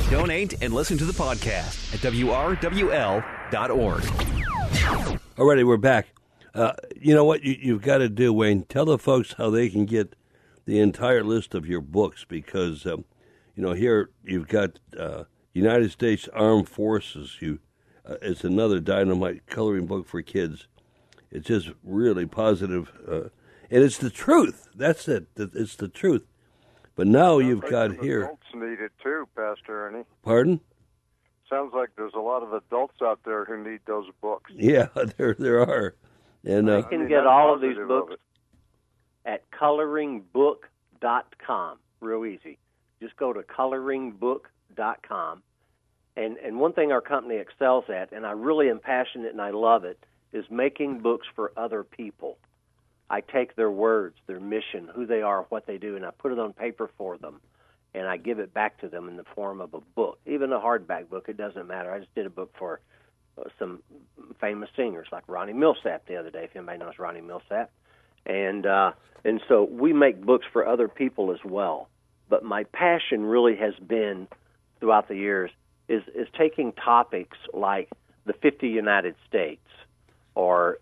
Donate and listen to the podcast at WRWL.org. Alrighty, we're back. You know what you've got to do, Wayne? Tell the folks how they can get the entire list of your books, because here you've got United States Armed Forces. It's another dynamite coloring book for kids. It's just really positive, and it's the truth. That's it. It's the truth. But now you've got here. Adults need it too, Pastor Ernie. Pardon? Sounds like there's a lot of adults out there who need those books. Yeah, there are. And you can get all of these books at coloringbook.com. Real easy. Just go to coloringbook.com. And one thing our company excels at, and I really am passionate and I love it, is making books for other people. I take their words, their mission, who they are, what they do, and I put it on paper for them, and I give it back to them in the form of a book, even a hardback book. It doesn't matter. I just did a book for some famous singers like Ronnie Millsap the other day, if anybody knows Ronnie Millsap. And so we make books for other people as well. But my passion really has been, throughout the years, is taking topics like the 50 United States, or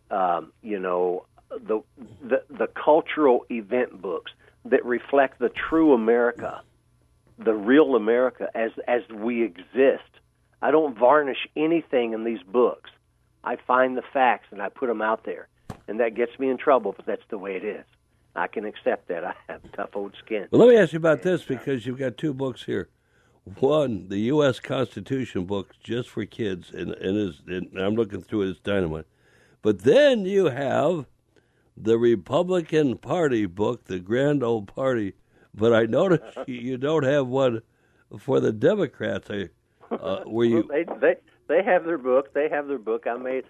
the cultural event books that reflect the true America, the real America as we exist. I don't varnish anything in these books. I find the facts and I put them out there, and that gets me in trouble, but that's the way it is. I can accept that. I have tough old skin. Well, let me ask you about this, because you've got two books here. One, the U.S. Constitution book, just for kids, and I'm looking through it, it's dynamite. But then you have the Republican Party book, the Grand Old Party. But I noticed you don't have one for the Democrats. Were you? They have their book. They have their book. I made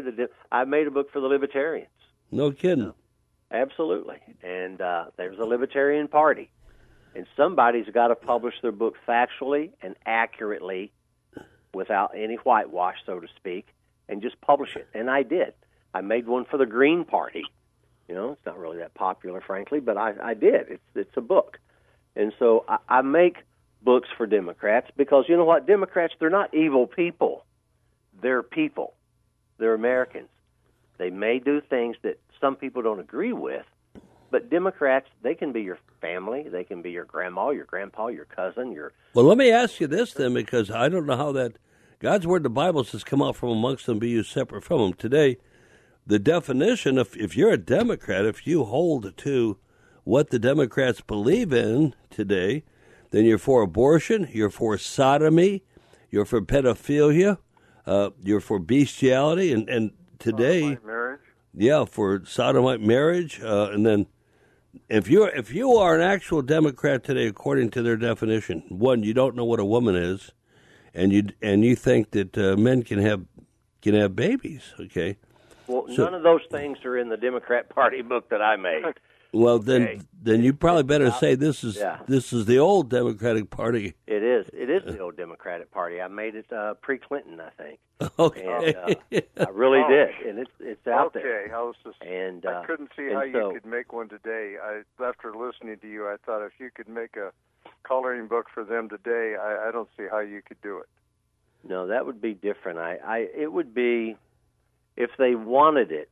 a book for the Libertarians. No kidding. Absolutely. And there's a Libertarian Party. And somebody's got to publish their book factually and accurately, without any whitewash, so to speak, and just publish it. And I did. I made one for the Green Party. It's not really that popular, frankly, but I did. It's a book. And so I make books for Democrats because, you know what, Democrats, they're not evil people. They're people. They're Americans. They may do things that some people don't agree with, but Democrats, they can be your family. They can be your grandma, your grandpa, your cousin, your... Well, let me ask you this then, because I don't know how that... God's Word, the Bible says, come out from amongst them, be you separate from them. Today, the definition, if you're a Democrat, if you hold to what the Democrats believe in today, then you're for abortion, you're for sodomy, you're for pedophilia, you're for bestiality, and today... Sodomite marriage? Yeah, for sodomite marriage, and then if you are an actual Democrat today, according to their definition, one, you don't know what a woman is, and you think that men can have babies. Okay. Well, none of those things are in the Democrat Party book that I made. Well, then you probably better say this is the old Democratic Party. It is the old Democratic Party. I made it pre-Clinton, I think. Okay. And, I really did, and it's out there. Okay, I couldn't see how you could make one today. After listening to you, I thought if you could make a coloring book for them today, I don't see how you could do it. No, that would be different. It would be, if they wanted it,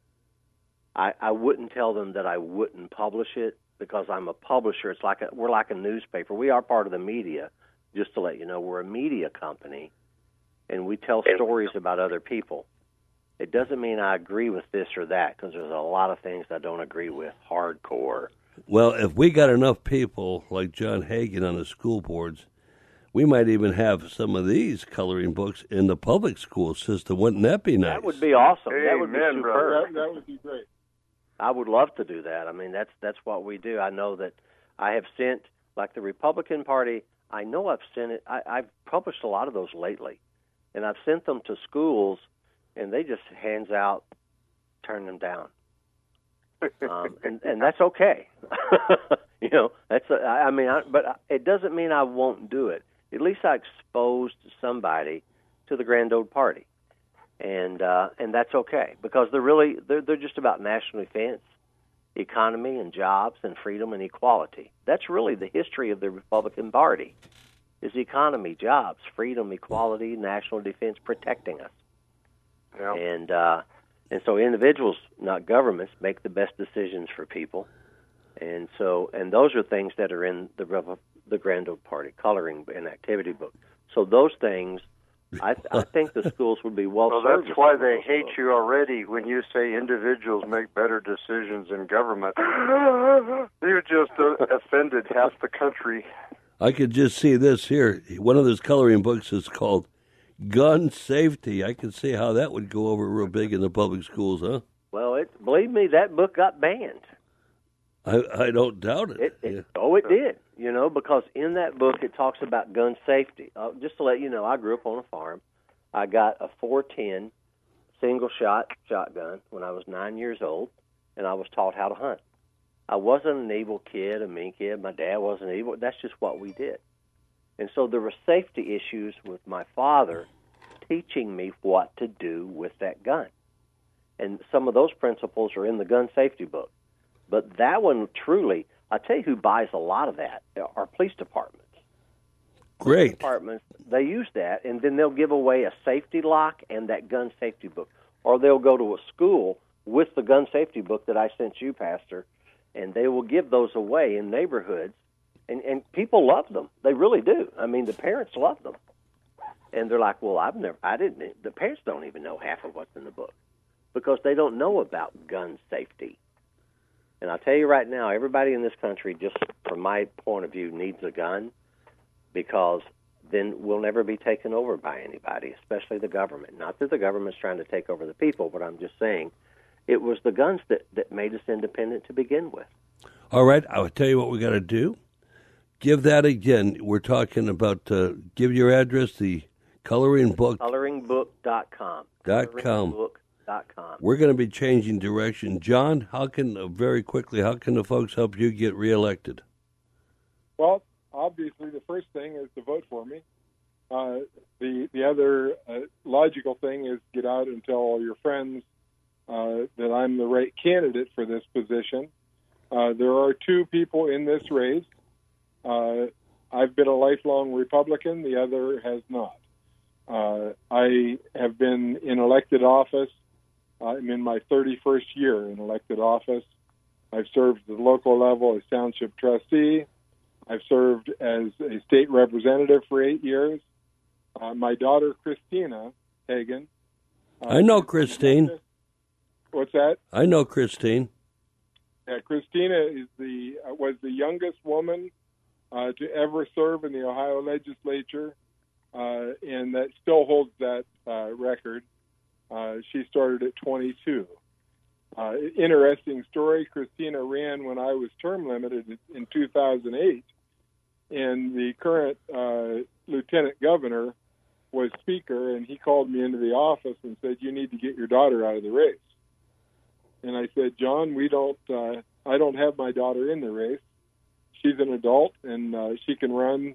I wouldn't tell them that I wouldn't publish it, because I'm a publisher. We're like a newspaper. We are part of the media. Just to let you know, we're a media company, and we tell stories about other people. It doesn't mean I agree with this or that, because there's a lot of things I don't agree with, hardcore. Well, if we got enough people like John Hagan on the school boards, we might even have some of these coloring books in the public school system. Wouldn't that be nice? That would be awesome. Amen, that would be superb. That would be great. I would love to do that. I mean, that's what we do. I know that I have sent, like the Republican Party, I know I've sent it. I've published a lot of those lately, and I've sent them to schools, and they just hands out, turn them down. And that's okay. But it doesn't mean I won't do it. At least I exposed somebody to the Grand Old Party. And that's okay, because they're just about national defense, economy, and jobs, and freedom and equality. That's really the history of the Republican Party. is economy, jobs, freedom, equality, national defense, protecting us. Yeah. And so individuals, not governments, make the best decisions for people. And those are things that are in the Grand Old Party coloring and activity book. So those things, I think the schools would be well served. Well, that's why they hate you already when you say individuals make better decisions than government. You just offended half the country. I could just see this here. One of those coloring books is called Gun Safety. I could see how that would go over real big in the public schools, huh? Well, believe me, that book got banned. I don't doubt it. Oh, it did. Because in that book it talks about gun safety. Just to let you know, I grew up on a farm. I got a .410 single-shot shotgun when I was 9 years old, and I was taught how to hunt. I wasn't an evil kid, a mean kid. My dad wasn't evil. That's just what we did. And so there were safety issues with my father teaching me what to do with that gun. And some of those principles are in the gun safety book. But that one, truly, I tell you who buys a lot of that are police departments. Great. Police departments, they use that, and then they'll give away a safety lock and that gun safety book. Or they'll go to a school with the gun safety book that I sent you, Pastor, and they will give those away in neighborhoods. And people love them. They really do. I mean, the parents love them. And they're like, well, the parents don't even know half of what's in the book because they don't know about gun safety. And I'll tell you right now, everybody in this country, just from my point of view, needs a gun because then we'll never be taken over by anybody, especially the government. Not that the government's trying to take over the people, but I'm just saying it was the guns that made us independent to begin with. All right, I'll tell you what we got to do. Give that again. We're talking about, give your address, the coloring book. Coloringbook.com. .com. We're going to be changing direction. John, very quickly, how can the folks help you get reelected? Well, obviously, the first thing is to vote for me. The other logical thing is get out and tell all your friends that I'm the right candidate for this position. There are two people in this race. I've been a lifelong Republican. The other has not. I have been in elected office. I'm in my 31st year in elected office. I've served at the local level as township trustee. I've served as a state representative for 8 years. My daughter, Christina Hagan. I know Christine. What's that? I know Christine. Yeah, Christina was the youngest woman to ever serve in the Ohio legislature, and that still holds that record. She started at 22. Interesting story, Christina ran when I was term limited in 2008, and the current lieutenant governor was speaker, and he called me into the office and said, you need to get your daughter out of the race. And I said, John, I don't have my daughter in the race. She's an adult, and she can run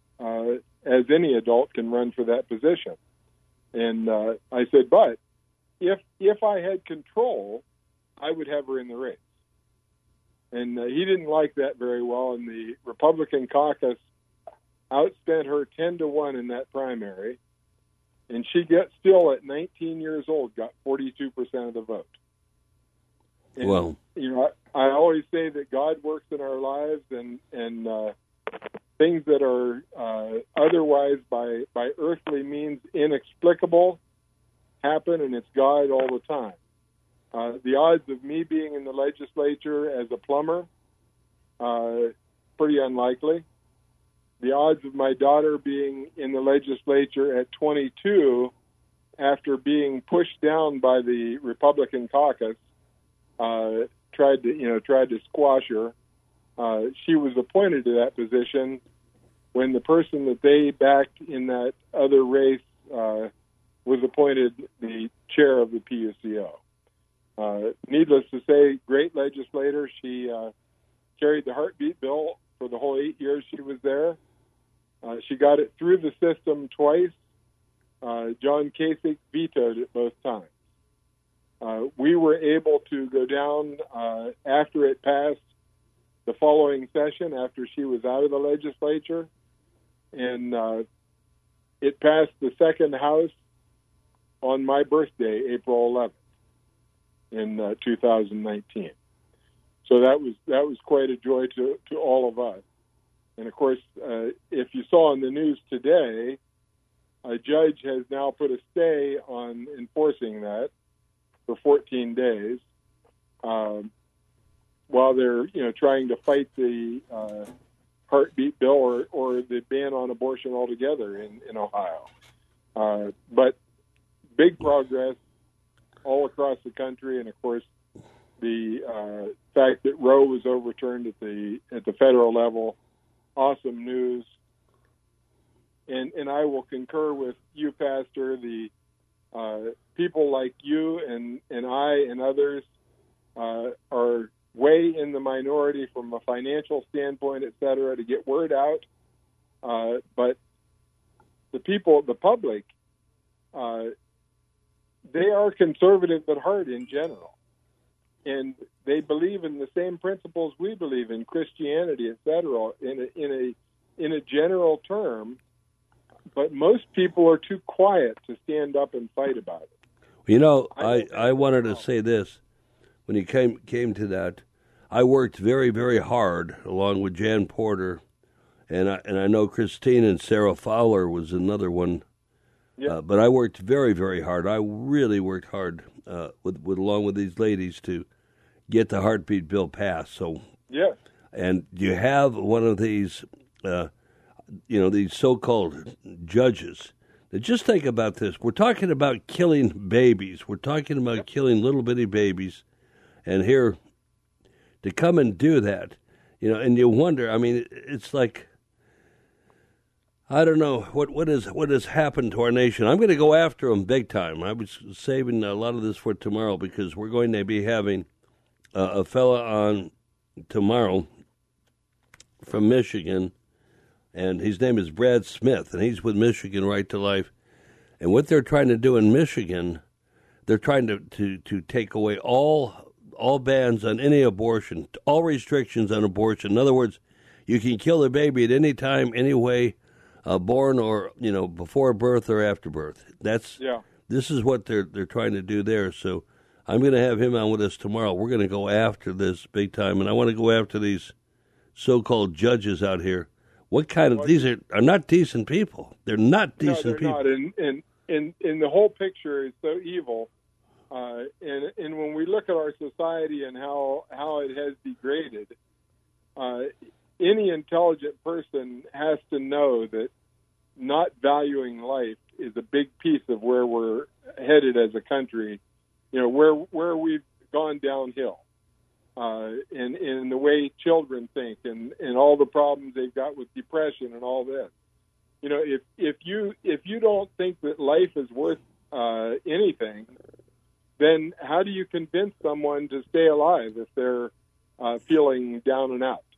as any adult can run for that position. And I said, but if I had control, I would have her in the race. And he didn't like that very well, and the Republican caucus outspent her 10-1 in that primary. And she still at 19 years old, got 42% of the vote. And, well, I always say that God works in our lives, and things that are otherwise by earthly means inexplicable happen, and it's God all the time. The odds of me being in the legislature as a plumber, pretty unlikely. The odds of my daughter being in the legislature at 22 after being pushed down by the Republican caucus, tried to squash her. She was appointed to that position when the person that they backed in that other race was appointed the chair of the PUCO. Needless to say, great legislator. She carried the heartbeat bill for the whole 8 years she was there. She got it through the system twice. John Kasich vetoed it both times. We were able to go down after it passed the following session, after she was out of the legislature, and it passed the second House on my birthday, April 11th, in 2019. So that was quite a joy to all of us. And of course, if you saw in the news today, a judge has now put a stay on enforcing that for 14 days, while they're trying to fight the heartbeat bill or the ban on abortion altogether in Ohio. But big progress all across the country, and of course, the fact that Roe was overturned at the federal level, awesome news. And I will concur with you, Pastor. The people like you and I and others are way in the minority from a financial standpoint, et cetera, to get word out. But the people, the public, they are conservative at heart in general. And they believe in the same principles we believe in, Christianity, et cetera, in a general term. But most people are too quiet to stand up and fight about it. I wanted to say this. When he came to that, I worked very, very hard along with Jan Porter, and I know Christine and Sarah Fowler was another one. Yeah. But I worked very, very hard. I really worked hard along with these ladies to get the heartbeat bill passed. So yeah. And you have one of these, these so-called judges. Now just think about this. We're talking about killing babies. We're talking about killing little bitty babies. And here, to come and do that, and you wonder, I mean, it's like, I don't know, what has happened to our nation. I'm going to go after them big time. I was saving a lot of this for tomorrow because we're going to be having a fella on tomorrow from Michigan, and his name is Brad Smith, and he's with Michigan Right to Life. And what they're trying to do in Michigan, they're trying to take away all bans on any abortion, all restrictions on abortion. In other words, you can kill a baby at any time, any way, born or before birth or after birth. This is what they're trying to do there. So I'm going to have him on with us tomorrow. We're going to go after this big time, and I want to go after these so-called judges out here. What kind of these are not decent people? They're not decent people. No, they're not. And the whole picture is so evil. And when we look at our society and how it has degraded, any intelligent person has to know that not valuing life is a big piece of where we're headed as a country. Where we've gone downhill, in the way children think, and all the problems they've got with depression and all this. If you don't think that life is worth anything, then how do you convince someone to stay alive if they're feeling down and out?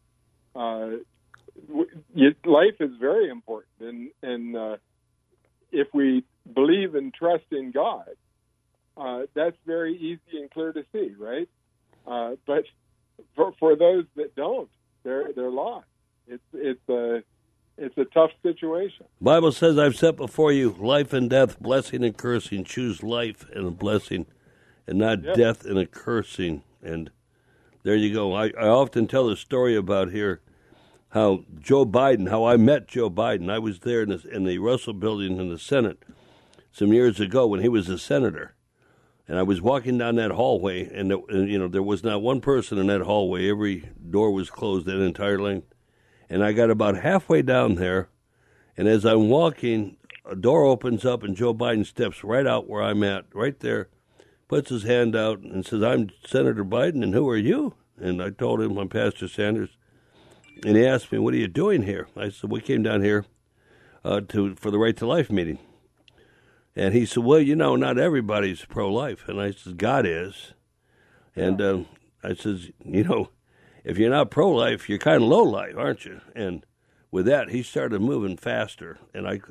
Life is very important, and if we believe and trust in God, that's very easy and clear to see, right? But for those that don't, they're lost. It's a tough situation. Bible says, "I've set before you life and death, blessing and cursing. Choose life and a blessing, and not death and a cursing." And there you go. I often tell the story about here how I met Joe Biden. I was there in the Russell Building in the Senate some years ago when he was a senator. And I was walking down that hallway, and there was not one person in that hallway. Every door was closed that entire length. And I got about halfway down there, and as I'm walking, a door opens up, and Joe Biden steps right out where I'm at, right there, puts his hand out, and says, "I'm Senator Biden, and who are you?" And I told him, "I'm Pastor Sanders." And he asked me, "What are you doing here?" I said, "We came down here for the Right to Life meeting." And he said, "Well, not everybody's pro-life." And I said, "God is." And I says, if you're not pro-life, you're kind of low-life, aren't you? And with that, he started moving faster. And I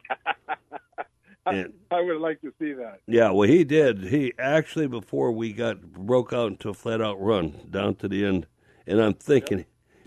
would like to see that. Yeah, well, he did. He actually, before we broke out into a flat-out run down to the end. And I'm thinking,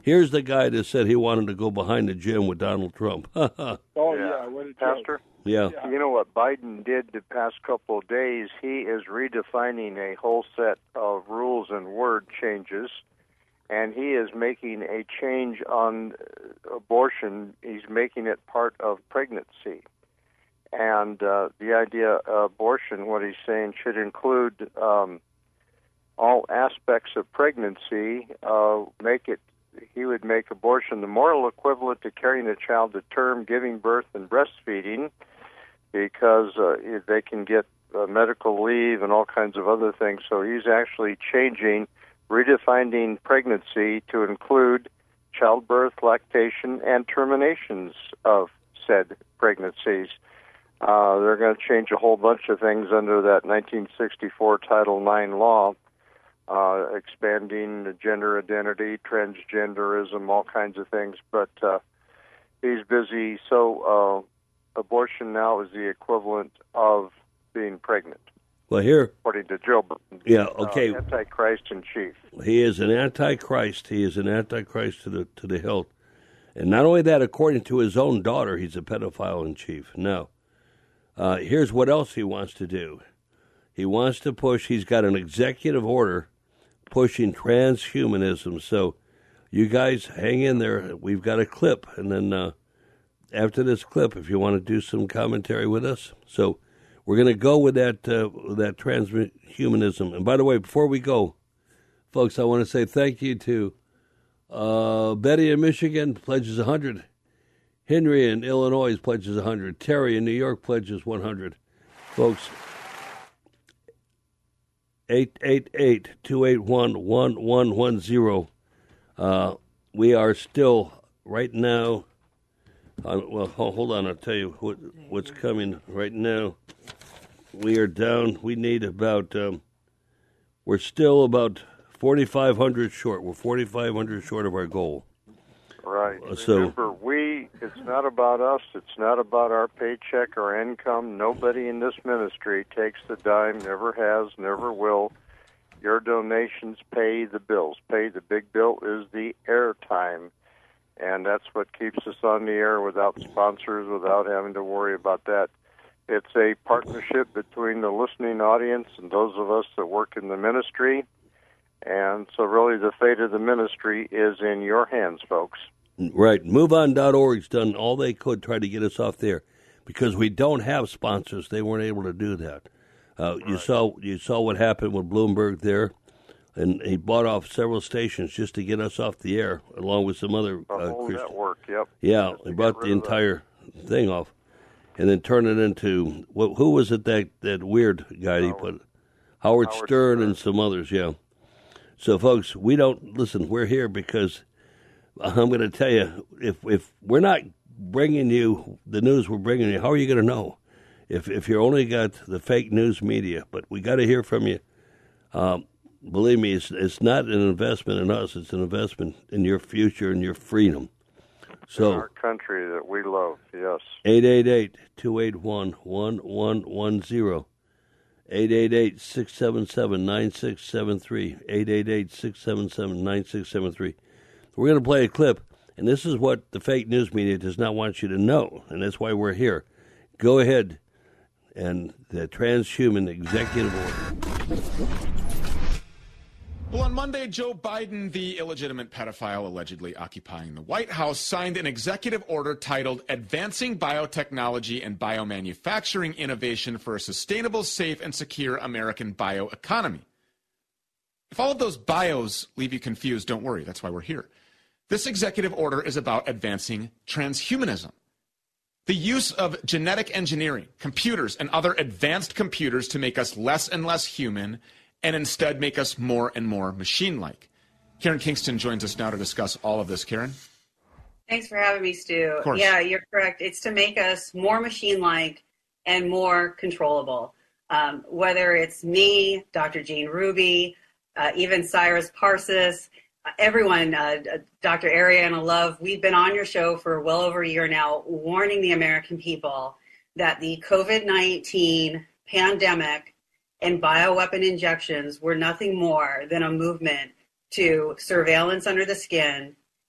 Here's the guy that said he wanted to go behind the gym with Donald Trump. What a Pastor? Yeah. You know what Biden did the past couple of days? He is redefining a whole set of rules and word changes, and he is making a change on abortion. He's making it part of pregnancy. And the idea of abortion, what he's saying, should include all aspects of pregnancy. He would make abortion the moral equivalent to carrying a child to term, giving birth, and breastfeeding, because they can get medical leave and all kinds of other things. So he's actually redefining pregnancy to include childbirth, lactation, and terminations of said pregnancies. They're going to change a whole bunch of things under that 1964 Title IX law, expanding gender identity, transgenderism, all kinds of things. But he's busy. So abortion now is the equivalent of being pregnant. Well, here, according to Joe Biden. Yeah, okay. Antichrist in chief. He is an antichrist. He is an antichrist to the hilt. And not only that, according to his own daughter, he's a pedophile in chief. Now, here's what else he wants to do. He wants to push, he's got an executive order pushing transhumanism. So you guys hang in there. We've got a clip. And then after this clip, if you want to do some commentary with us. So we're going to go with that transhumanism. And by the way, before we go, folks, I want to say thank you to Betty in Michigan pledges 100. Henry in Illinois pledges 100. Terry in New York pledges 100. Folks, 888-281-1110. We are still right now. Well, hold on. I'll tell you what's coming right now. We are down. We need about. We're still about 4,500 short. We're 4,500 short of our goal. Right. Remember, it's not about us. It's not about our paycheck or income. Nobody in this ministry takes the dime, never has, never will. Your donations pay the bills. The big bill is the airtime. And that's what keeps us on the air without sponsors, without having to worry about that. It's a partnership between the listening audience and those of us that work in the ministry. And so really the fate of the ministry is in your hands, folks. Right. MoveOn.org's done all they could try to get us off there because we don't have sponsors. They weren't able to do that. Right. You saw what happened with Bloomberg there, and he bought off several stations just to get us off the air, along with some other whole network. Yep. Yeah, he brought the entire thing off, and then turned it into who was it that weird guy he put? Howard Stern and some others. Yeah. So, folks, we don't listen. We're here because I'm going to tell you, if we're not bringing you the news we're bringing you, how are you going to know? If you only got the fake news media, but we got to hear from you. Believe me, it's not an investment in us. It's an investment in your future and your freedom. So, in our country that we love, yes. 888-281-1110. 888-677-9673. 888-677-9673. We're going to play a clip, and this is what the fake news media does not want you to know, and that's why we're here. Go ahead, and the transhuman executive order. Well, on Monday, Joe Biden, the illegitimate pedophile allegedly occupying the White House, signed an executive order titled Advancing Biotechnology and Biomanufacturing Innovation for a Sustainable, Safe, and Secure American Bioeconomy. If all of those bios leave you confused, don't worry. That's why we're here. This executive order is about advancing transhumanism. The use of genetic engineering, computers, and other advanced computers to make us less and less human and instead make us more and more machine-like. Karen Kingston joins us now to discuss all of this. Karen? Thanks for having me, Stu. Of course. Yeah, you're correct. It's to make us more machine-like and more controllable. Whether it's me, Dr. Gene Ruby, even Cyrus Parsis, everyone, Dr. Ariana Love, we've been on your show for well over a year now, warning the American people that the COVID-19 pandemic and bioweapon injections were nothing more than a movement to surveillance under the skin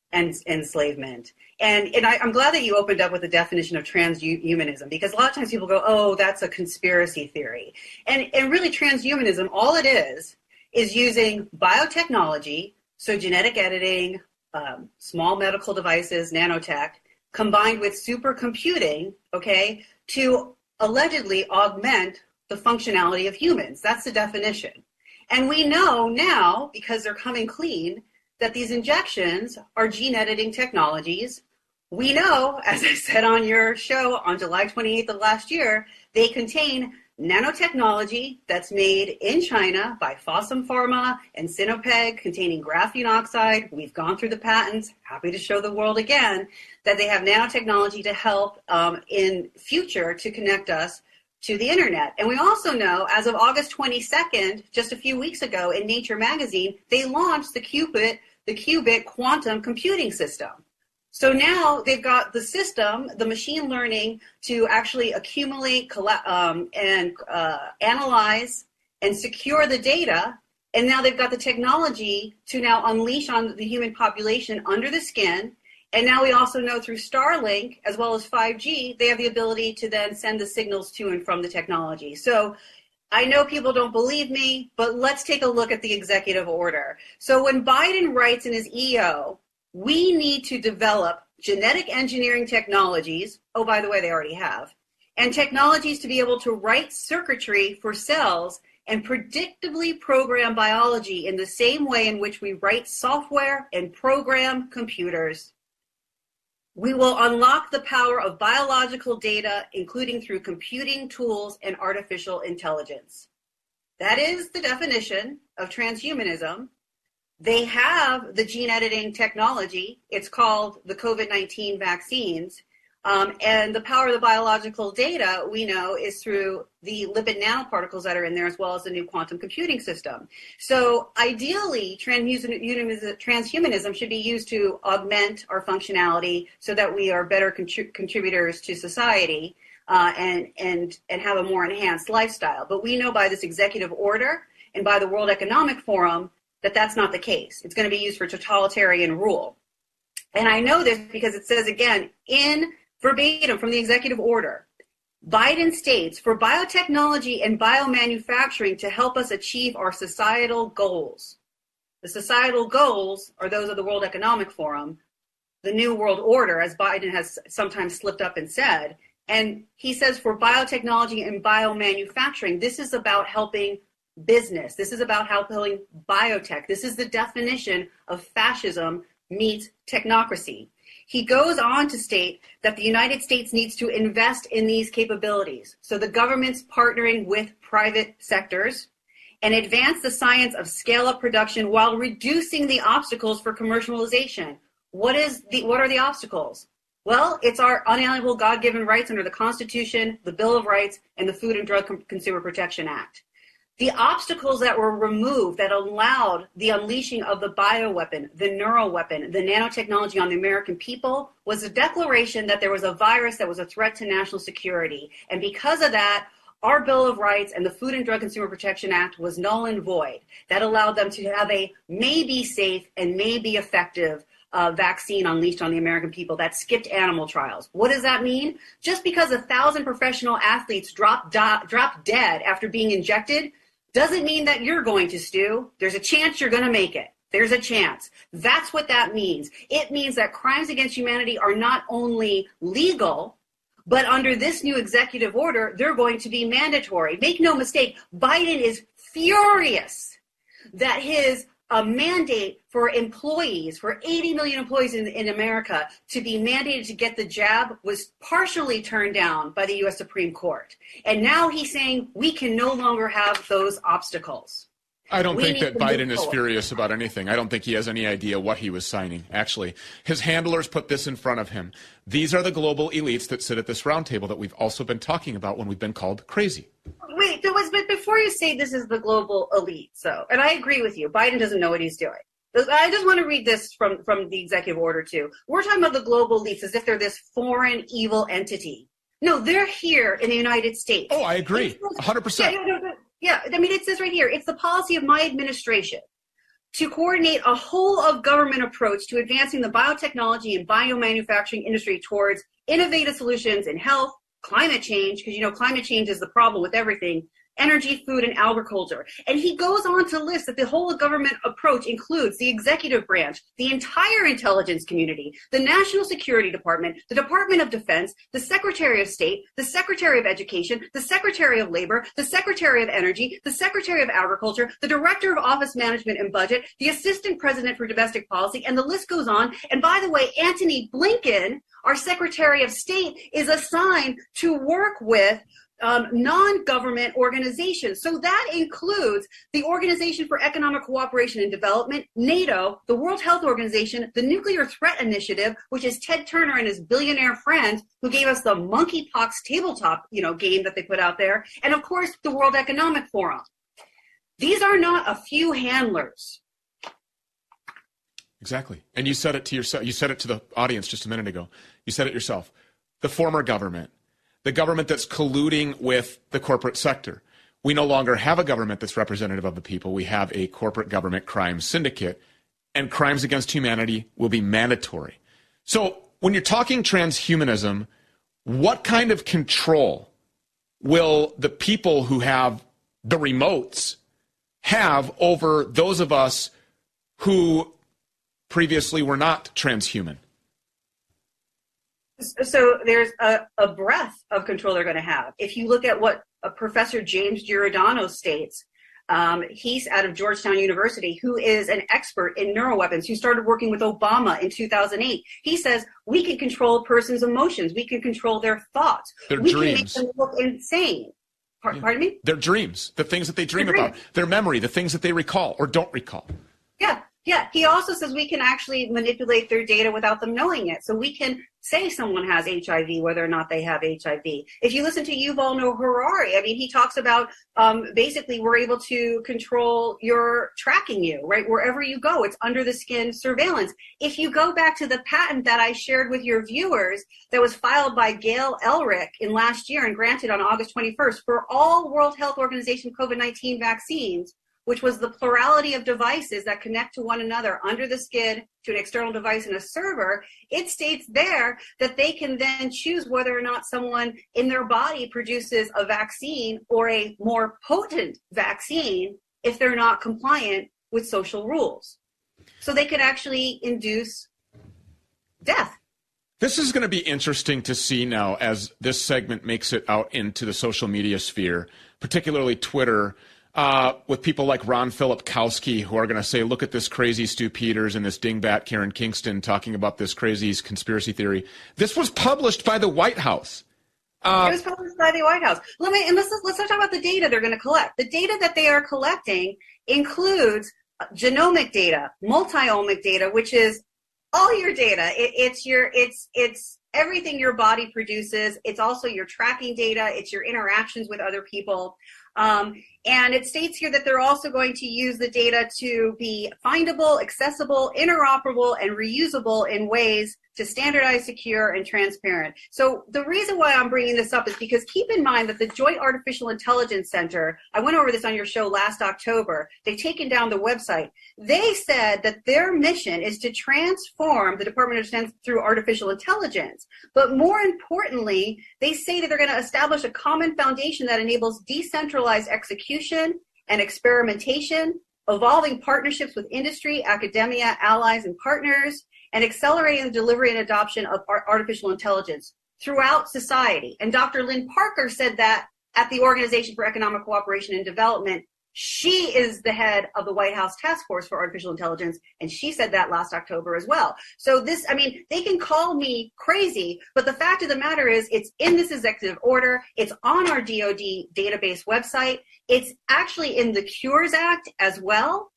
and enslavement. And I'm glad that you opened up with the definition of transhumanism, because a lot of times people go, oh, that's a conspiracy theory. And really transhumanism, all it is using biotechnology, so genetic editing, small medical devices, nanotech, combined with supercomputing, okay, to allegedly augment the functionality of humans. That's the definition. And we know now, because they're coming clean, that these injections are gene editing technologies. We know, as I said on your show on July 28th of last year, they contain nanotechnology that's made in China by Fosun Pharma and Sinopec, containing graphene oxide. We've gone through the patents. Happy to show the world again that they have nanotechnology to help in future to connect us to the internet. And we also know, as of August 22nd, just a few weeks ago in Nature magazine, they launched the qubit quantum computing system. So now they've got the system, the machine learning, to actually accumulate and analyze and secure the data. And now they've got the technology to now unleash on the human population under the skin. And now we also know through Starlink, as well as 5G, they have the ability to then send the signals to and from the technology. So I know people don't believe me, but let's take a look at the executive order. So when Biden writes in his EO, we need to develop genetic engineering technologies, oh, by the way, they already have, and technologies to be able to write circuitry for cells and predictably program biology in the same way in which we write software and program computers. We will unlock the power of biological data, including through computing tools and artificial intelligence. That is the definition of transhumanism. They have the gene editing technology. It's called the COVID-19 vaccines. And the power of the biological data, we know, is through the lipid nanoparticles that are in there, as well as the new quantum computing system. So ideally, transhumanism should be used to augment our functionality so that we are better contributors to society and have a more enhanced lifestyle. But we know by this executive order and by the World Economic Forum that that's not the case. It's going to be used for totalitarian rule. And I know this because it says, again, in verbatim from the executive order, Biden states, for biotechnology and biomanufacturing to help us achieve our societal goals. The societal goals are those of the World Economic Forum, the New World Order, as Biden has sometimes slipped up and said. And he says for biotechnology and biomanufacturing, this is about helping business. This is about helping biotech. This is the definition of fascism meets technocracy. He goes on to state that the United States needs to invest in these capabilities. So the government's partnering with private sectors and advance the science of scale-up production while reducing the obstacles for commercialization. What are the obstacles? Well, it's our unalienable God-given rights under the Constitution, the Bill of Rights, and the Food and Drug Consumer Protection Act. The obstacles that were removed that allowed the unleashing of the bioweapon, the neuroweapon, the nanotechnology on the American people was a declaration that there was a virus that was a threat to national security. And because of that, our Bill of Rights and the Food and Drug Consumer Protection Act was null and void. That allowed them to have a maybe safe and maybe effective vaccine unleashed on the American people that skipped animal trials. What does that mean? Just because 1,000 professional athletes drop dead after being injected doesn't mean that you're going to, Stu. There's a chance you're going to make it. There's a chance. That's what that means. It means that crimes against humanity are not only legal, but under this new executive order, they're going to be mandatory. Make no mistake, Biden is furious that his mandate for employees, for 80 million employees in America to be mandated to get the jab was partially turned down by the U.S. Supreme Court. And now he's saying we can no longer have those obstacles. I don't think that Biden is furious about anything. I don't think he has any idea what he was signing, actually. His handlers put this in front of him. These are the global elites that sit at this roundtable that we've also been talking about when we've been called crazy. Wait, but before you say this is the global elite, and I agree with you, Biden doesn't know what he's doing. I just want to read this from the executive order, too. We're talking about the global elites as if they're this foreign evil entity. No, they're here in the United States. Oh, I agree, 100%. Yeah, I mean, it says right here, it's the policy of my administration to coordinate a whole of government approach to advancing the biotechnology and biomanufacturing industry towards innovative solutions in health, climate change, because climate change is the problem with everything, energy, food, and agriculture. And he goes on to list that the whole of government approach includes the executive branch, the entire intelligence community, the National Security Department, the Department of Defense, the Secretary of State, the Secretary of Education, the Secretary of Labor, the Secretary of Energy, the Secretary of Agriculture, the Director of Office Management and Budget, the Assistant President for Domestic Policy, and the list goes on. And by the way, Antony Blinken, our Secretary of State, is assigned to work with non-government organizations. So that includes the Organization for Economic Cooperation and Development, NATO, the World Health Organization, the Nuclear Threat Initiative, which is Ted Turner and his billionaire friend who gave us the monkeypox tabletop, game that they put out there, and of course the World Economic Forum. These are not a few handlers. Exactly. And you said it to yourself. You said it to the audience just a minute ago. You said it yourself. The former government. The government that's colluding with the corporate sector. We no longer have a government that's representative of the people. We have a corporate government crime syndicate, and crimes against humanity will be mandatory. So when you're talking transhumanism, what kind of control will the people who have the remotes have over those of us who previously were not transhuman? So there's a breadth of control they're going to have. If you look at what Professor James Giordano states, he's out of Georgetown University, who is an expert in neuroweapons, who started working with Obama in 2008. He says we can control a person's emotions. We can control their thoughts. Their we dreams. can make them look insane. Pardon me? Their dreams, the things that they dream about, their memory, the things that they recall or don't recall. Yeah. He also says we can actually manipulate their data without them knowing it. So we can say someone has HIV, whether or not they have HIV. If you listen to Yuval Noah Harari, he talks about basically we're able to control your tracking you, right? Wherever you go, it's under the skin surveillance. If you go back to the patent that I shared with your viewers that was filed by Gail Elric in last year and granted on August 21st for all World Health Organization COVID-19 vaccines, which was the plurality of devices that connect to one another under the skin to an external device in a server, it states there that they can then choose whether or not someone in their body produces a vaccine or a more potent vaccine if they're not compliant with social rules. So they could actually induce death. This is going to be interesting to see now as this segment makes it out into the social media sphere, particularly Twitter, with people like Ron Filipkowski who are going to say, look at this crazy Stu Peters and this dingbat Karen Kingston talking about this crazy conspiracy theory. This was published by the White House. It was published by the White House. Let's talk about the data they're going to collect. The data that they are collecting includes genomic data, multi-omic data, which is all your data. It's everything your body produces. It's also your tracking data. It's your interactions with other people. And it states here that they're also going to use the data to be findable, accessible, interoperable, and reusable in ways to standardize, secure, and transparent. So the reason why I'm bringing this up is because keep in mind that the Joint Artificial Intelligence Center, I went over this on your show last October, they've taken down the website. They said that their mission is to transform the Department of Defense through artificial intelligence. But more importantly, they say that they're going to establish a common foundation that enables decentralized execution and experimentation, evolving partnerships with industry, academia, allies, and partners, and accelerating the delivery and adoption of artificial intelligence throughout society. And Dr. Lynn Parker said that at the Organization for Economic Cooperation and Development. She is the head of the White House Task Force for Artificial Intelligence, and she said that last October as well. So they can call me crazy, but the fact of the matter is it's in this executive order. It's on our DoD database website. It's actually in the Cures Act as well.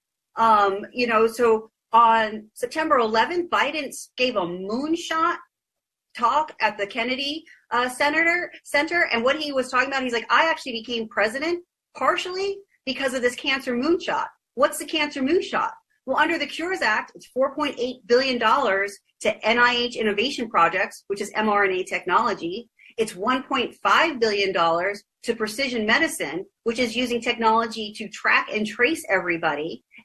So on September 11th, Biden gave a moonshot talk at the Kennedy Center. And what he was talking about, he's like, I actually became president partially because of this cancer moonshot. What's the cancer moonshot? Well, under the Cures Act, it's $4.8 billion to NIH innovation projects, which is mRNA technology. It's $1.5 billion to precision medicine, which is using technology to track and trace everybody.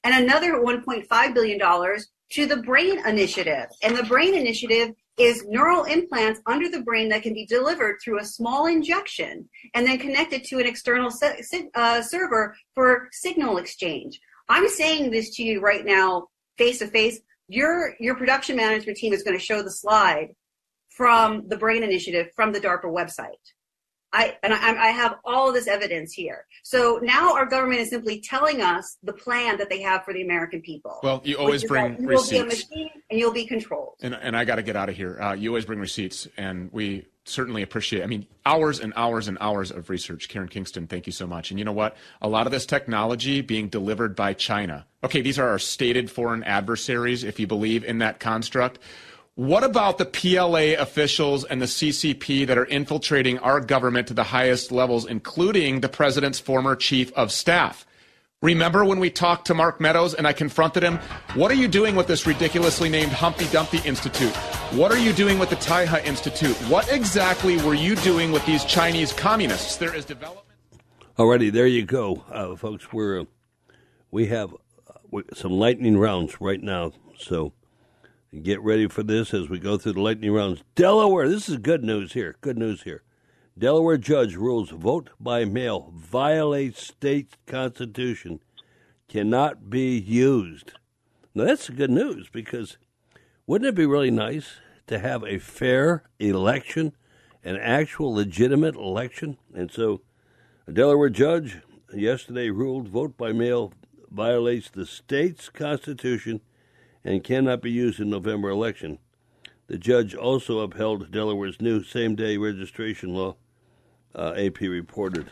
and another $1.5 billion to the Brain Initiative. And the Brain Initiative is neural implants under the brain that can be delivered through a small injection and then connected to an external server for signal exchange. I'm saying this to you right now, face to face. Your production management team is going to show the slide from the Brain Initiative from the DARPA website. I have all of this evidence here. So now our government is simply telling us the plan that they have for the American people. Well, you always bring receipts. You'll be a machine and you'll be controlled. And I got to get out of here. You always bring receipts, and we certainly appreciate it. Hours and hours and hours of research. Karen Kingston, thank you so much. And you know what? A lot of this technology being delivered by China. Okay, these are our stated foreign adversaries, if you believe in that construct. What about the PLA officials and the CCP that are infiltrating our government to the highest levels, including the president's former chief of staff? Remember when we talked to Mark Meadows and I confronted him? What are you doing with this ridiculously named Humpty Dumpty Institute? What are you doing with the Taihe Institute? What exactly were you doing with these Chinese communists? There is development. Alrighty, there you go, folks. We have some lightning rounds right now, so get ready for this as we go through the lightning rounds. Delaware, this is good news here. Good news here. Delaware judge rules vote by mail violates state constitution, cannot be used. Now, that's good news, because wouldn't it be really nice to have a fair election, an actual legitimate election? And so a Delaware judge yesterday ruled vote by mail violates the state's constitution and cannot be used in November election. The judge also upheld Delaware's new same-day registration law, AP reported.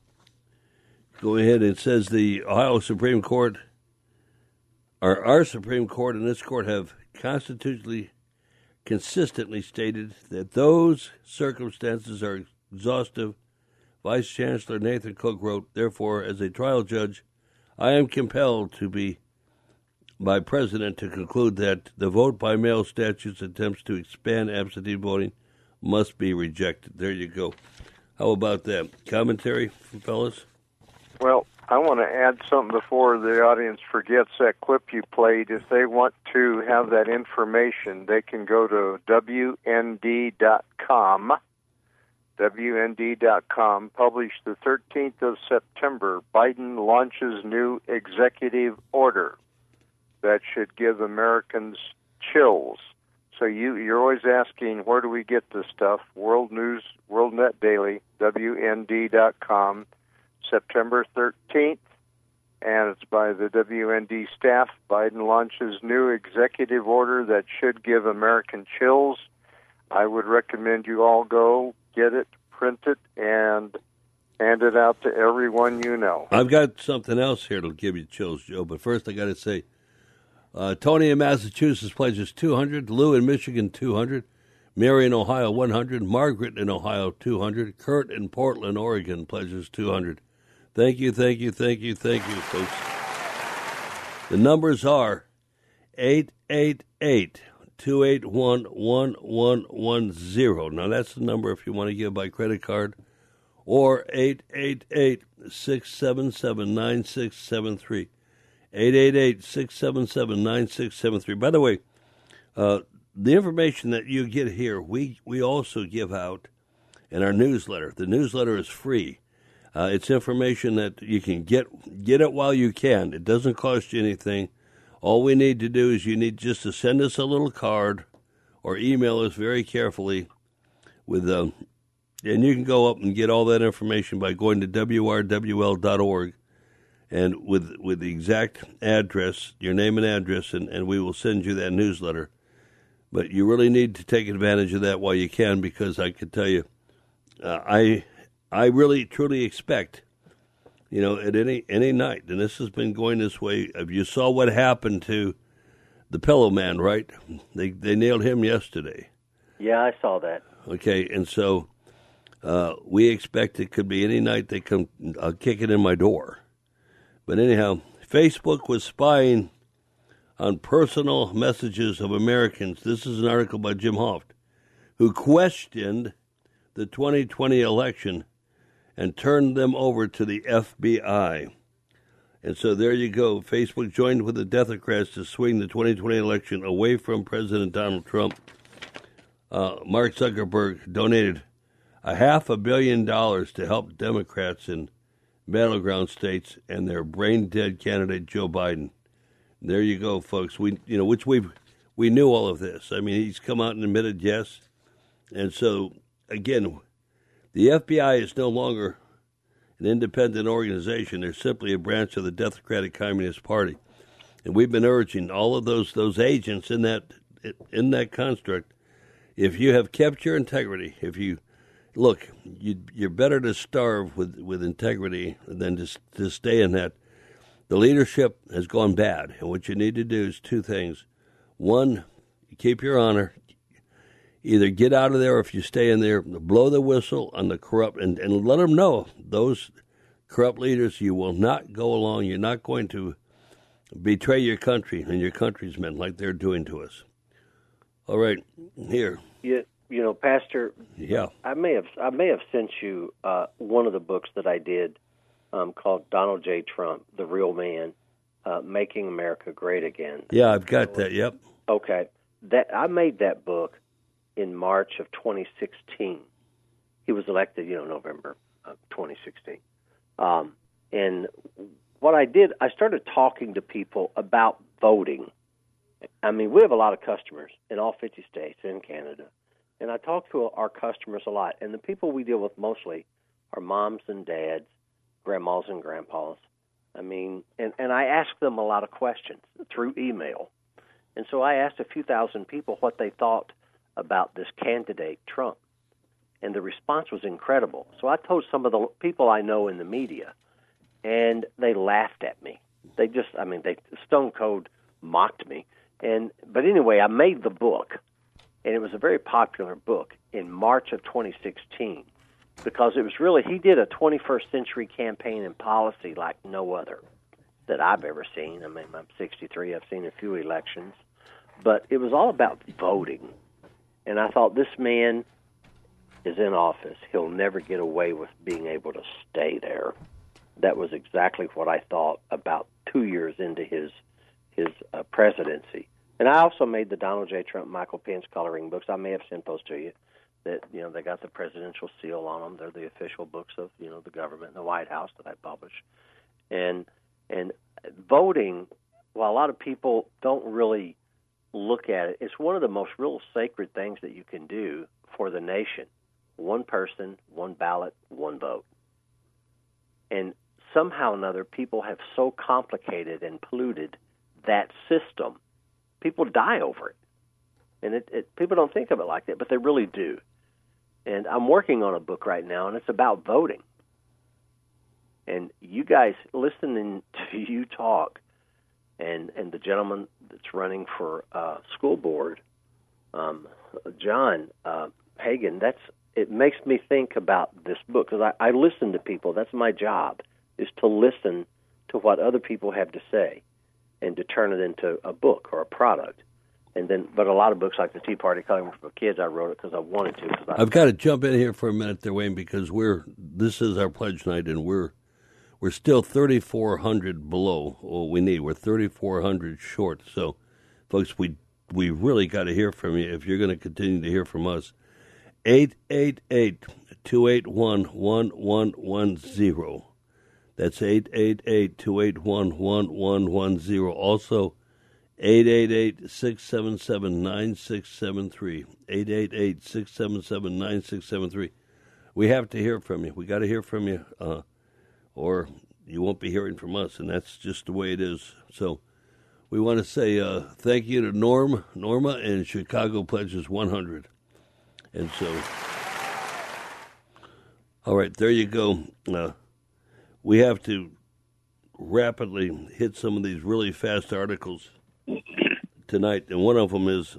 Go ahead. It says the Ohio Supreme Court, or our Supreme Court and this court, have constitutionally consistently stated that those circumstances are exhaustive. Vice Chancellor Nathan Cook wrote, therefore, as a trial judge, I am compelled to be by President to conclude that the vote-by-mail statute's attempts to expand absentee voting must be rejected. There you go. How about that? Commentary, fellas? Well, I want to add something before the audience forgets that clip you played. If they want to have that information, they can go to WND.com. WND.com, published the 13th of September, Biden launches new executive order that should give Americans chills. So you're always asking, where do we get this stuff? World News, WorldNet Daily, WND.com, September 13th, and it's by the WND staff. Biden launches new executive order that should give American chills. I would recommend you all go get it, print it, and hand it out to everyone you know. I've got something else here that'll give you chills, Joe, but first I got to say, Tony in Massachusetts pledges $200, Lou in Michigan $200, Mary in Ohio $100, Margaret in Ohio $200, Kurt in Portland, Oregon pledges $200. Thank you, folks. The numbers are 888-281-1110. Now that's the number if you want to give by credit card, or 888-677-9673. 888-677-9673. By the way, the information that you get here, we also give out in our newsletter. The newsletter is free. It's information that you can get it while you can. It doesn't cost you anything. All we need to do is you need just to send us a little card or email us very carefully with and you can go up and get all that information by going to WRWL.org. And with the exact address, your name and address, and we will send you that newsletter. But you really need to take advantage of that while you can, because I can tell you, I really truly expect, at any night, and this has been going this way. You saw what happened to the Pillow Man, right? They nailed him yesterday. Yeah, I saw that. Okay, and so we expect it could be any night they come kicking in my door. But anyhow, Facebook was spying on personal messages of Americans. This is an article by Jim Hoft, who questioned the 2020 election and turned them over to the FBI. And so there you go. Facebook joined with the Democrats to swing the 2020 election away from President Donald Trump. Mark Zuckerberg donated $500 million to help Democrats in battleground states and their brain-dead candidate Joe Biden. There you go, folks. We knew all of this. I mean, he's come out and admitted yes. And so, again, the FBI is no longer an independent organization. They're simply a branch of the Democratic Communist Party. And we've been urging all of those agents in that construct, if you have kept your integrity, if you look, you're better to starve with integrity than to stay in that. The leadership has gone bad, and what you need to do is two things. One, keep your honor. Either get out of there, or if you stay in there, blow the whistle on the corrupt, and let them know, those corrupt leaders, you will not go along. You're not going to betray your country and your country's men like they're doing to us. All right, here. You know, Pastor. Yeah. I may have sent you one of the books that I did called Donald J. Trump, The Real Man, Making America Great Again. Yeah, I've got that. Yep. Okay. I made that book in March of 2016. He was elected, November of 2016. And what I did, I started talking to people about voting. I mean, we have a lot of customers in all 50 states and Canada. And I talk to our customers a lot. And the people we deal with mostly are moms and dads, grandmas and grandpas. I mean, and I ask them a lot of questions through email. And so I asked a few thousand people what they thought about this candidate, Trump. And the response was incredible. So I told some of the people I know in the media, and they laughed at me. They stone cold mocked me. But anyway, I made the book, and it was a very popular book in March of 2016 because it was really, he did a 21st century campaign and policy like no other that I've ever seen. I mean, I'm 63. I've seen a few elections. But it was all about voting. And I thought, this man is in office. He'll never get away with being able to stay there. That was exactly what I thought about 2 years into his presidency. And I also made the Donald J. Trump, Michael Pence coloring books. I may have sent those to you. That they got the presidential seal on them. They're the official books of the government and the White House that I publish. And voting, while a lot of people don't really look at it, it's one of the most real sacred things that you can do for the nation. One person, one ballot, one vote. And somehow or another, people have so complicated and polluted that system. People die over it. And people don't think of it like that, but they really do. And I'm working on a book right now, and it's about voting. And you guys, listening to you talk, and the gentleman that's running for school board, John Hagan, it makes me think about this book, because I listen to people. That's my job, is to listen to what other people have to say and to turn it into a book or a product. But a lot of books like the Tea Party Coloring for Kids, I wrote it because I wanted to. I've got to jump in here for a minute there, Wayne, because this is our pledge night, and we're still 3,400 below what we need. We're 3,400 short. So, folks, we really got to hear from you if you're going to continue to hear from us. 888-281-1110. That's 888-281-1110. Also, 888-677-9673. 888-677-9673. We have to hear from you. We got to hear from you, or you won't be hearing from us, and that's just the way it is. So we want to say thank you to Norma, and Chicago pledges 100. And so, all right, there you go. We have to rapidly hit some of these really fast articles tonight, and one of them is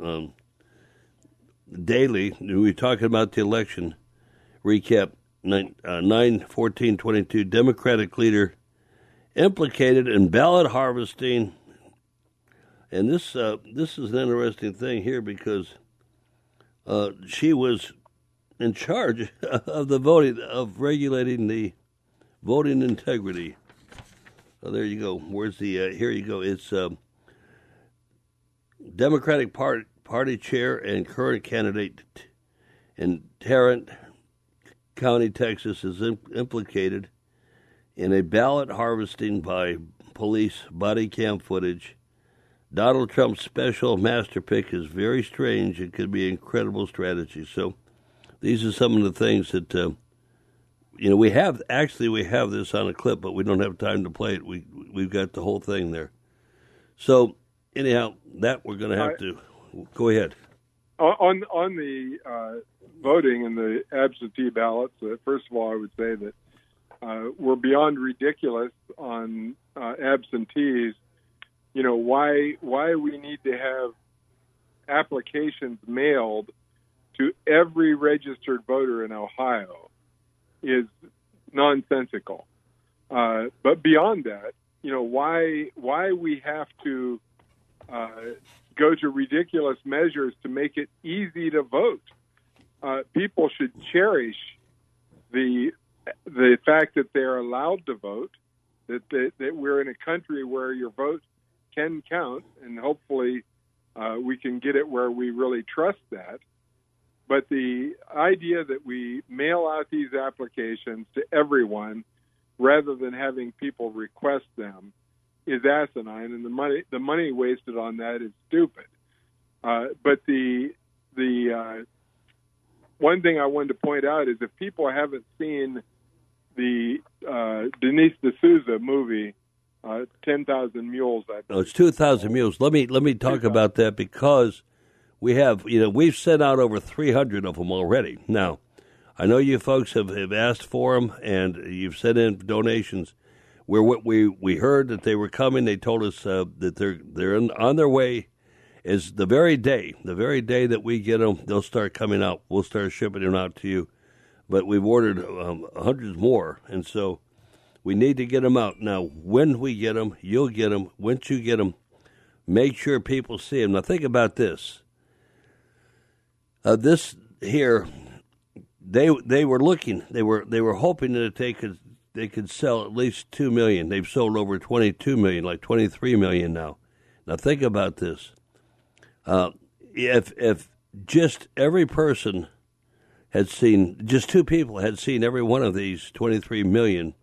daily. We're talking about the election recap. 9/14/22. Democratic leader implicated in ballot harvesting, and this is an interesting thing here because she was in charge of the voting, of regulating the voting integrity Oh, there you go. Where's the? Here you go. It's Democratic Party chair and current candidate in Tarrant County, Texas, is implicated in a ballot harvesting by police body cam footage. Donald Trump's special master pick is very strange. It could be incredible strategy. So these are some of the things that, we have this on a clip, but we don't have time to play it. We've got the whole thing there. So anyhow, that we're going to have to go ahead. On the voting and the absentee ballots, first of all, I would say that we're beyond ridiculous on absentees. Why we need to have applications mailed to every registered voter in Ohio is nonsensical. But beyond that, why we have to go to ridiculous measures to make it easy to vote. People should cherish the fact that they're allowed to vote, that we're in a country where your vote can count, and hopefully we can get it where we really trust that. But the idea that we mail out these applications to everyone rather than having people request them is asinine, and the money wasted on that is stupid. But the one thing I wanted to point out is if people haven't seen the Denise D'Souza movie, 10,000 Mules. No, it's 2,000 Mules. Let me talk about that because we have, we've sent out over 300 of them already. Now, I know you folks have asked for them and you've sent in donations. We heard that they were coming. They told us that they're on their way. Is the very day that we get them, they'll start coming out. We'll start shipping them out to you. But we've ordered hundreds more, and so we need to get them out. Now, when we get them, you'll get them. Once you get them, make sure people see them. Now, think about this. This here, they were looking. They were hoping that they could sell at least 2 million. They've sold over 22 million, like 23 million now. Now, think about this. If just every person had seen, just 2 people had seen every one of these 23 million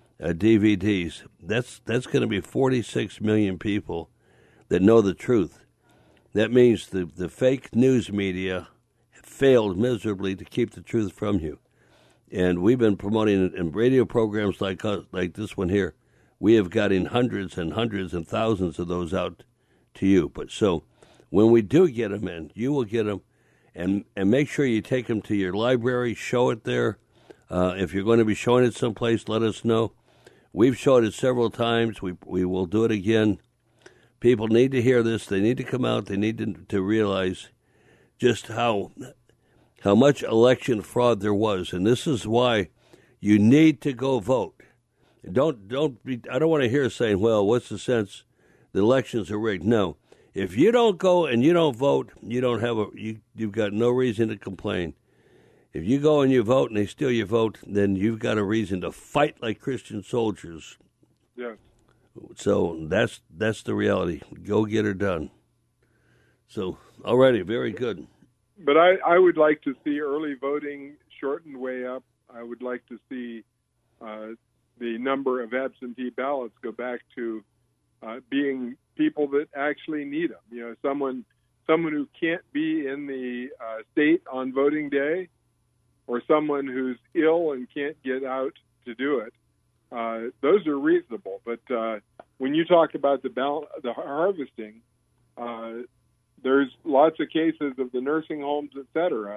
DVDs, that's going to be 46 million people that know the truth. That means the fake news media failed miserably to keep the truth from you. And we've been promoting it in radio programs like this one here. We have gotten hundreds and hundreds and thousands of those out to you. But so when we do get them in, you will get them. And make sure you take them to your library, show it there. If you're going to be showing it someplace, let us know. We've showed it several times. We will do it again. People need to hear this. They need to come out. They need to realize just how much election fraud there was. And this is why you need to go vote. I don't want to hear saying, well, what's the sense? The elections are rigged. No. If you don't go and you don't vote, you've got no reason to complain. If you go and you vote and they steal your vote, then you've got a reason to fight like Christian soldiers. Yeah. So that's the reality. Go get her done. So, alrighty, very good. But I would like to see early voting shortened way up. I would like to see the number of absentee ballots go back to being people that actually need them. Someone who can't be in the state on voting day, or someone who's ill and can't get out to do it. Those are reasonable. But when you talk about the harvesting, there's lots of cases of the nursing homes, et cetera,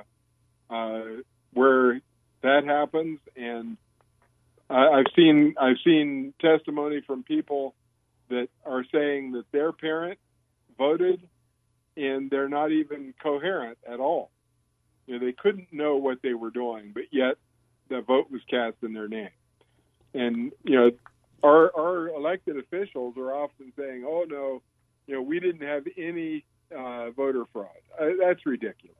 where that happens. And I've seen testimony from people that are saying that their parent voted and they're not even coherent at all. They couldn't know what they were doing, but yet the vote was cast in their name. And, our elected officials are often saying, oh, no, we didn't have any voter fraud. That's ridiculous.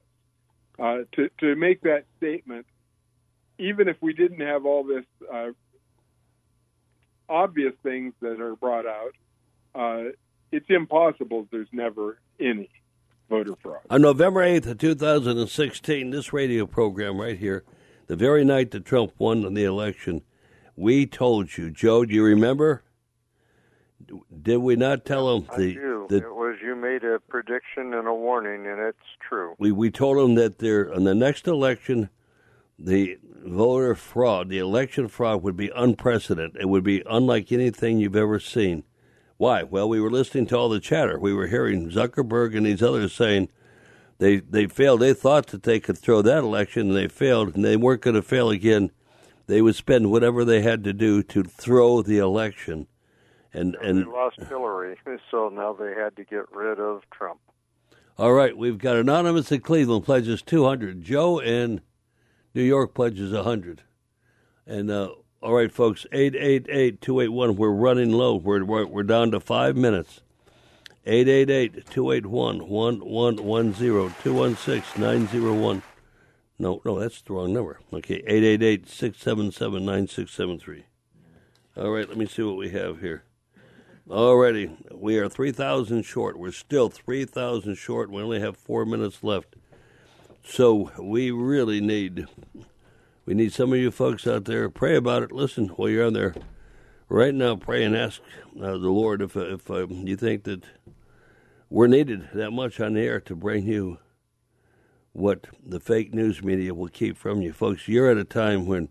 To make that statement, even if we didn't have all this obvious things that are brought out, it's impossible there's never any voter fraud. On November 8th of 2016, this radio program right here, the very night that Trump won the election, we told you, Joe, do you remember? Did we not tell him? I do. It was, you made a prediction and a warning, and it's true. We told him that on the next election, the voter fraud, the election fraud would be unprecedented. It would be unlike anything you've ever seen. Why? Well, we were listening to all the chatter. We were hearing Zuckerberg and these others saying they failed. They thought that they could throw that election, and they failed, and they weren't going to fail again. They would spend whatever they had to do to throw the election. And they lost Hillary, so now they had to get rid of Trump. All right, we've got Anonymous in Cleveland pledges $200. Joe in New York pledges $100. And all right, folks, 888-281. We're running low. We're down to 5 minutes. 888-281-1110. 216-901. No, that's the wrong number. Okay, 888-677-9673. All right, let me see what we have here. Alrighty, we are 3,000 short. We're still 3,000 short. We only have 4 minutes left. So we really need some of you folks out there. Pray about it. Listen, while you're on there right now, pray and ask the Lord if you think that we're needed that much on the air to bring you what the fake news media will keep from you. Folks, you're at a time when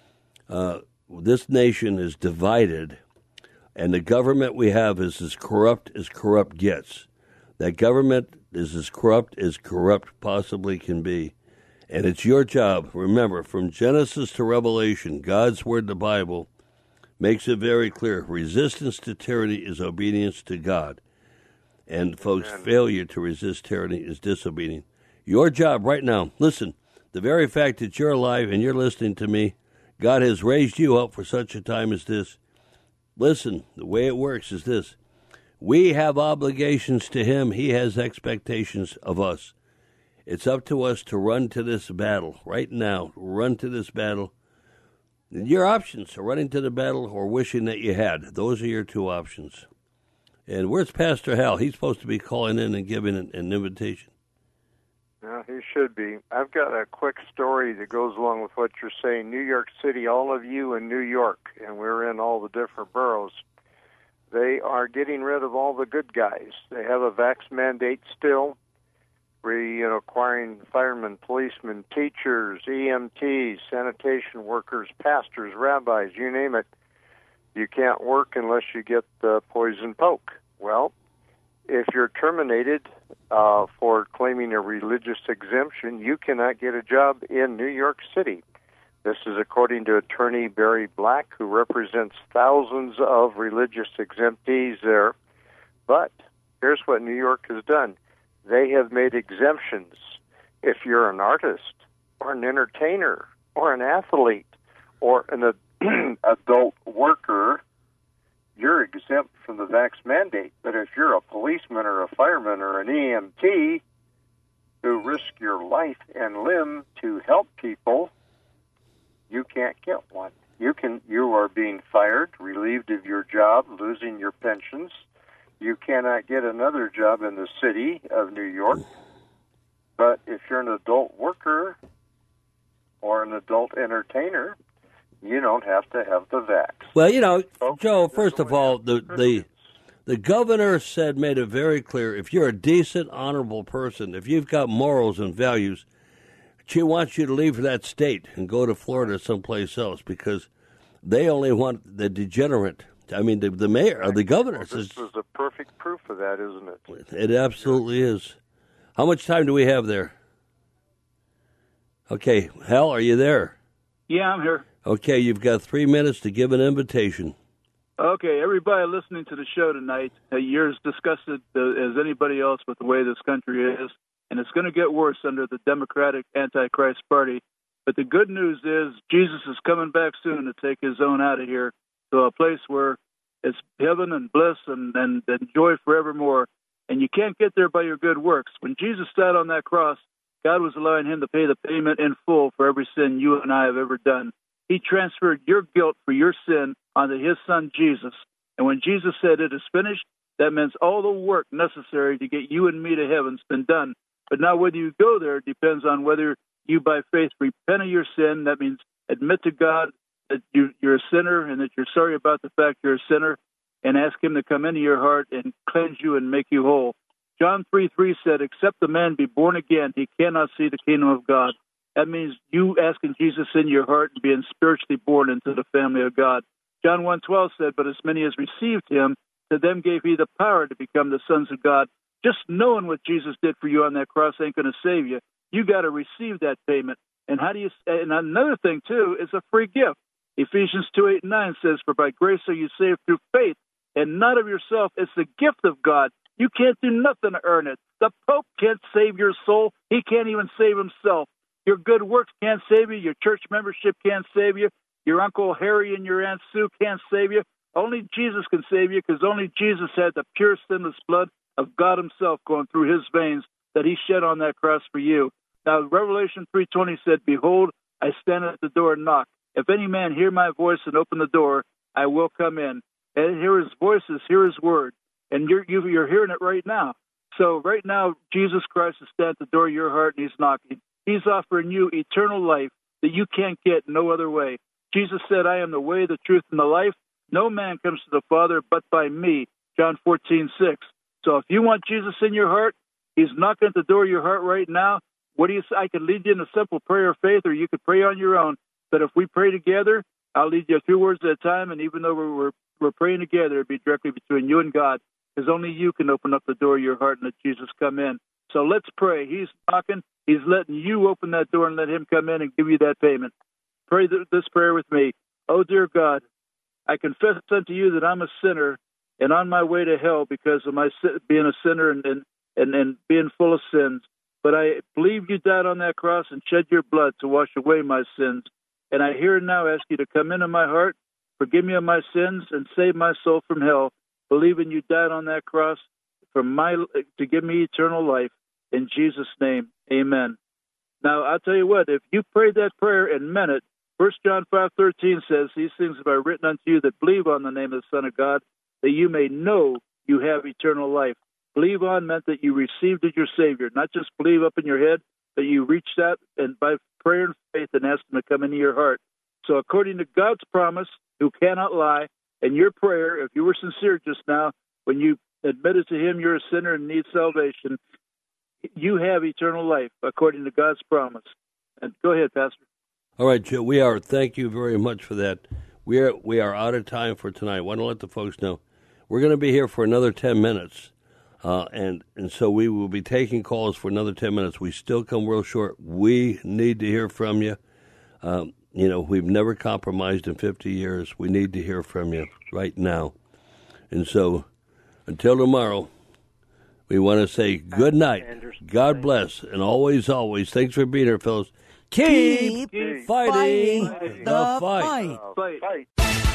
this nation is divided, and the government we have is as corrupt gets. That government is as corrupt possibly can be. And it's your job, remember, from Genesis to Revelation, God's Word, the Bible, makes it very clear. Resistance to tyranny is obedience to God. And, folks, failure to resist tyranny is disobedience. Your job right now, listen, the very fact that you're alive and you're listening to me, God has raised you up for such a time as this. Listen, the way it works is this. We have obligations to Him. He has expectations of us. It's up to us to run to this battle right now. Run to this battle. Your options are running to the battle or wishing that you had. Those are your two options. And where's Pastor Hal? He's supposed to be calling in and giving an invitation. Yeah, he should be. I've got a quick story that goes along with what you're saying. New York City, all of you in New York, and we're in all the different boroughs, they are getting rid of all the good guys. They have a vax mandate still, requiring firemen, policemen, teachers, EMTs, sanitation workers, pastors, rabbis, you name it. You can't work unless you get the poison poke. Well, if you're terminated for claiming a religious exemption, you cannot get a job in New York City. This is according to attorney Barry Black, who represents thousands of religious exemptees there. But here's what New York has done. They have made exemptions. If you're an artist or an entertainer or an athlete or an adult worker, you're exempt from the vax mandate. But if you're a policeman or a fireman or an EMT who risk your life and limb to help people, you can't get one. You are being fired, relieved of your job, losing your pensions. You cannot get another job in the city of New York. But if you're an adult worker or an adult entertainer, you don't have to have the vax. Well, Joe, first of all, the governor made it very clear, if you're a decent, honorable person, if you've got morals and values, she wants you to leave that state and go to Florida or someplace else because they only want the degenerate. I mean, the mayor or the governor. Well, this was a perfect proof of that, isn't it? It absolutely is. How much time do we have there? Okay, Hal, are you there? Yeah, I'm here. Okay, you've got 3 minutes to give an invitation. Okay, everybody listening to the show tonight, you're as disgusted as anybody else with the way this country is, and it's going to get worse under the Democratic Antichrist Party. But the good news is Jesus is coming back soon to take his own out of here to a place where it's heaven and bliss and joy forevermore. And you can't get there by your good works. When Jesus died on that cross, God was allowing him to pay the payment in full for every sin you and I have ever done. He transferred your guilt for your sin onto his son, Jesus. And when Jesus said it is finished, that means all the work necessary to get you and me to heaven's been done. But now whether you go there depends on whether you by faith repent of your sin. That means admit to God that you're a sinner and that you're sorry about the fact you're a sinner, and ask him to come into your heart and cleanse you and make you whole. John 3:3 said, except the man be born again, he cannot see the kingdom of God. That means you asking Jesus in your heart and being spiritually born into the family of God. John 1:12 said, but as many as received him, to them gave he the power to become the sons of God. Just knowing what Jesus did for you on that cross ain't going to save you. You got to receive that payment. And how do you? And another thing too is a free gift. Ephesians 2:8-9 says, "For by grace are you saved through faith, and not of yourself. It's the gift of God. You can't do nothing to earn it. The Pope can't save your soul. He can't even save himself. Your good works can't save you. Your church membership can't save you. Your Uncle Harry and your Aunt Sue can't save you. Only Jesus can save you, because only Jesus had the pure, sinless blood of God himself going through his veins that he shed on that cross for you. Now, Revelation 3:20 said, behold, I stand at the door and knock. If any man hear my voice and open the door, I will come in. And hear his voices, hear his word. And you're hearing it right now. So right now, Jesus Christ is standing at the door of your heart, and he's knocking. He's offering you eternal life that you can't get no other way. Jesus said, I am the way, the truth, and the life. No man comes to the Father but by me, John 14:6. So if you want Jesus in your heart, he's knocking at the door of your heart right now. What do you say? I could lead you in a simple prayer of faith, or you could pray on your own. But if we pray together, I'll lead you 2 words at a time, and even though we're praying together, it'll be directly between you and God, because only you can open up the door of your heart and let Jesus come in. So let's pray. He's knocking. He's letting you open that door and let him come in and give you that payment. Pray this prayer with me. Oh, dear God, I confess unto you that I'm a sinner and on my way to hell because of my being a sinner and being full of sins. But I believe you died on that cross and shed your blood to wash away my sins. And I here and now ask you to come into my heart, forgive me of my sins, and save my soul from hell, believing you died on that cross to give me eternal life. In Jesus' name, amen. Now, I'll tell you what, if you prayed that prayer and meant it, 1 John 5:13 says, these things have I written unto you that believe on the name of the Son of God, that you may know you have eternal life. Believe on meant that you received as your Savior, not just believe up in your head, but you reached out and by prayer and faith and asked him to come into your heart. So according to God's promise, who cannot lie, and your prayer, if you were sincere just now, when you admitted to him you're a sinner and need salvation, you have eternal life according to God's promise. And go ahead, Pastor. All right, Joe, thank you very much for that. We are out of time for tonight. I want to let the folks know we're going to be here for another 10 minutes. And so we will be taking calls for another 10 minutes. We still come real short. We need to hear from you. We've never compromised in 50 years. We need to hear from you right now. And so until tomorrow, we want to say good night. God bless. And always, thanks for being here, fellas. Keep fighting the fight.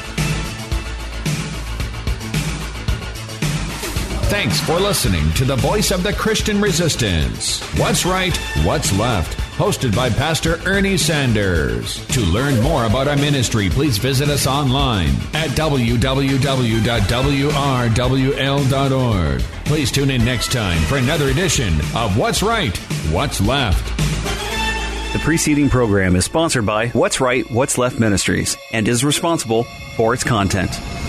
Thanks for listening to the voice of the Christian resistance. What's right, what's left? Hosted by Pastor Ernie Sanders. To learn more about our ministry, please visit us online at www.wrwl.org. Please tune in next time for another edition of What's Right, What's Left. The preceding program is sponsored by What's Right, What's Left Ministries and is responsible for its content.